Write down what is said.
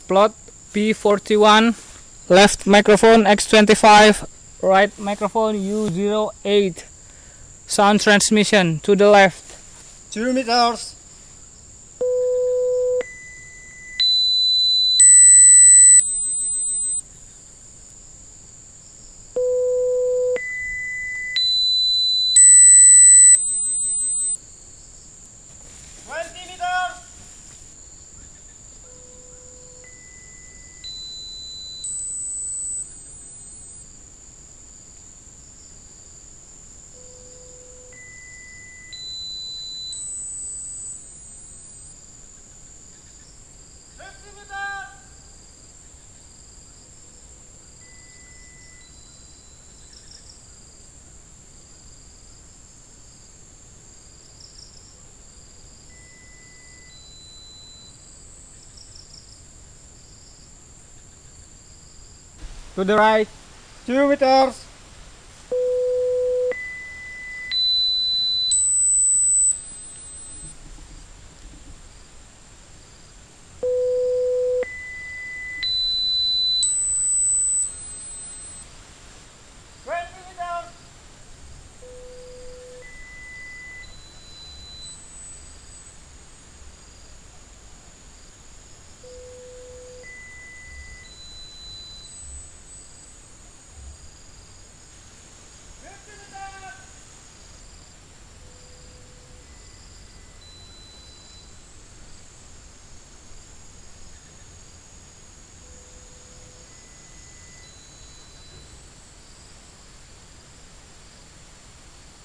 Plot P41, left microphone X25, right microphone U08. Sound transmission to the left. 2 meters. To the right. 2 meters.